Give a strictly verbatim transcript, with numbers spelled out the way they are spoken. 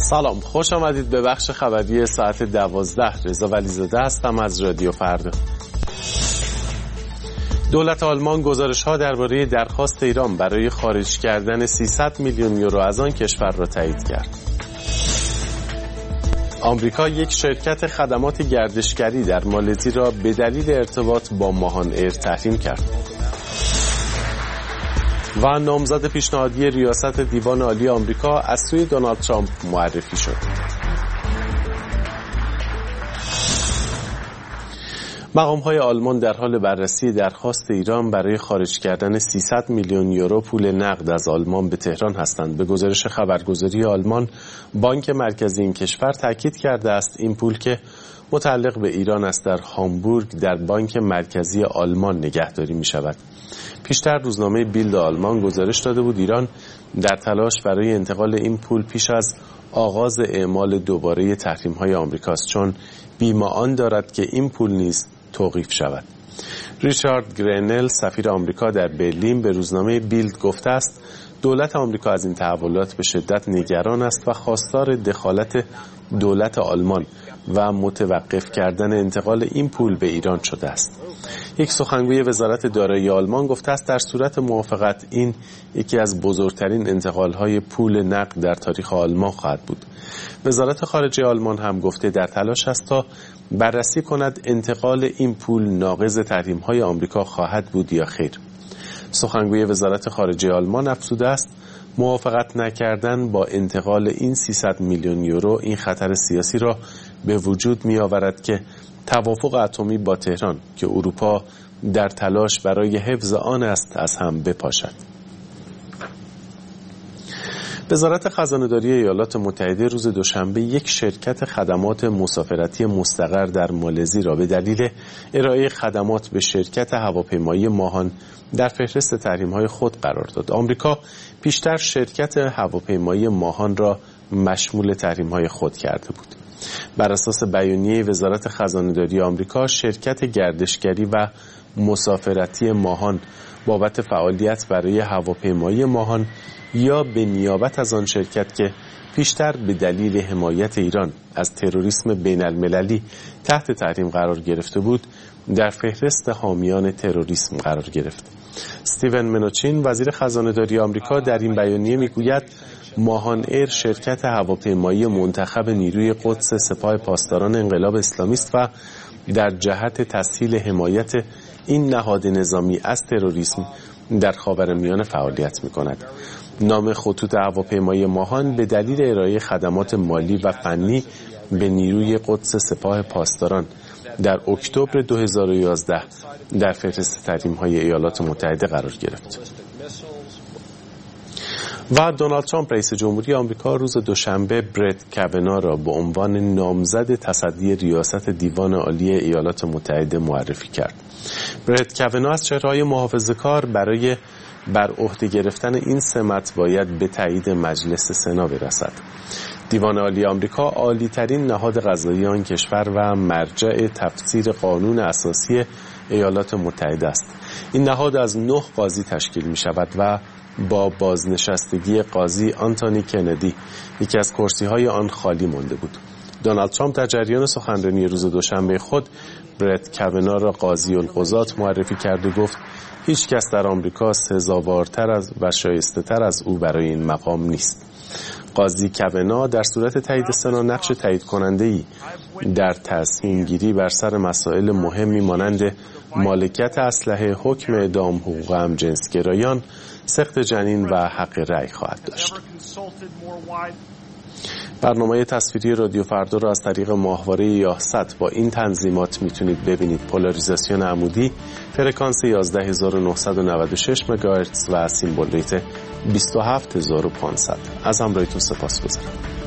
سلام، خوش آمدید به بخش خبری ساعت دوازده. رضا ولیزاده هستم از رادیو فردا. دولت آلمان گزارش‌ها درباره درخواست ایران برای خارج کردن سیصد میلیون یورو از آن کشور را تایید کرد. آمریکا یک شرکت خدمات گردشگری در مالزی را به دلیل ارتباط با ماهان ایر تحریم کرد. و نامزد پیشنهادی ریاست دیوان عالی آمریکا از سوی دونالد ترامپ معرفی شد. مقام‌های آلمان در حال بررسی درخواست ایران برای خارج کردن سیصد میلیون یورو پول نقد از آلمان به تهران هستند. به گزارش خبرگزاری آلمان، بانک مرکزی این کشور تاکید کرده است این پول که متعلق به ایران است در هامبورگ در بانک مرکزی آلمان نگهداری می شود. پیشتر روزنامه بیلد آلمان گزارش داده بود ایران در تلاش برای انتقال این پول پیش از آغاز اعمال دوباره تحریم‌های آمریکاست، چون بیمه آن دارد که این پول نیز توقیف شود. ریچارد گرینل سفیر آمریکا در برلین به روزنامه بیلد گفته است دولت آمریکا از این تحولات به شدت نگران است و خواستار دخالت دولت آلمان و متوقف کردن انتقال این پول به ایران شده است. یک سخنگوی وزارت دارایی آلمان گفته است در صورت موافقت این یکی از بزرگترین انتقال‌های پول نقد در تاریخ آلمان خواهد بود. وزارت خارجه آلمان هم گفته در تلاش است تا بررسی کند انتقال این پول ناقض تحریم‌های آمریکا خواهد بود یا خیر. سخنگوی وزارت خارجه آلمان افزوده است موافقت نکردن با انتقال این سیصد میلیون یورو این خطر سیاسی را به وجود می آورد که توافق اتمی با تهران که اروپا در تلاش برای حفظ آن است از هم بپاشد. وزارت خزانه‌داری ایالات متحده روز دوشنبه یک شرکت خدمات مسافرتی مستقر در مالزی را به دلیل ارائه خدمات به شرکت هواپیمایی ماهان در فهرست تحریم‌های خود قرار داد. آمریکا پیشتر شرکت هواپیمایی ماهان را مشمول تحریم‌های خود کرده بود. بر اساس بیانیه وزارت خزانه‌داری آمریکا، شرکت گردشگری و مسافرتی ماهان بابت فعالیت برای هواپیمایی ماهان یا به نیابت از آن شرکت که پیشتر به دلیل حمایت ایران از تروریسم بین المللی تحت تحریم قرار گرفته بود، در فهرست حامیان تروریسم قرار گرفت. استیون منوچین وزیر خزانه‌داری آمریکا در این بیانیه میگوید ماهان ایر شرکت هواپیمایی منتخب نیروی قدس سپاه پاسداران انقلاب اسلامی است و در جهت تسهیل حمایت این نهاد نظامی از تروریسم در خاورمیانه فعالیت می‌کند. نام خطوط هواپیمایی ماهان به دلیل ارائه خدمات مالی و فنی به نیروی قدس سپاه پاسداران در اکتبر دو هزار و یازده در فهرست تحریم‌های ایالات متحده قرار گرفت. و دونالد ترامپ رئیس جمهوری آمریکا روز دوشنبه برت کاونا را به عنوان نامزد تصدی ریاست دیوان عالی ایالات متحده معرفی کرد. برت کاونا از چهره‌های محافظه‌کار برای بر عهده گرفتن این سمت باید به تایید مجلس سنا برسد. دیوان عالی آمریکا عالی‌ترین نهاد قضایی آن کشور و مرجع تفسیر قانون اساسی ایالات متحده است. این نهاد از نه قاضی تشکیل می شود و با بازنشستگی قاضی آنتونی کندی یکی از کرسی‌های آن خالی مانده بود. دونالد ترامپ در جریان سخنرانی روز دوشنبه خود برت کاونا را قاضی القضات معرفی کرد و گفت هیچ کس در آمریکا سزاوارتر از و شایسته تر از او برای این مقام نیست. قاضی کاونا در صورت تایید سنا نقش تایید کننده‌ای در تصمیم گیری بر سر مسائل مهمی مانند مالکیت اسلحه، حکم اعدام، حقوق همجنسگرایان، سقط جنین و حق رأی خواهد داشت. برنامه تصویری رادیو فردا را از طریق ماهواره یاهصد با این تنظیمات میتونید ببینید: پولاریزاسیون عمودی، فرکانس یازده هزار و نهصد و نود و شش مگاهرتز و سیمبل ریت بیست و هفت هزار و پانصد. از همراهیتون سپاسگزارم.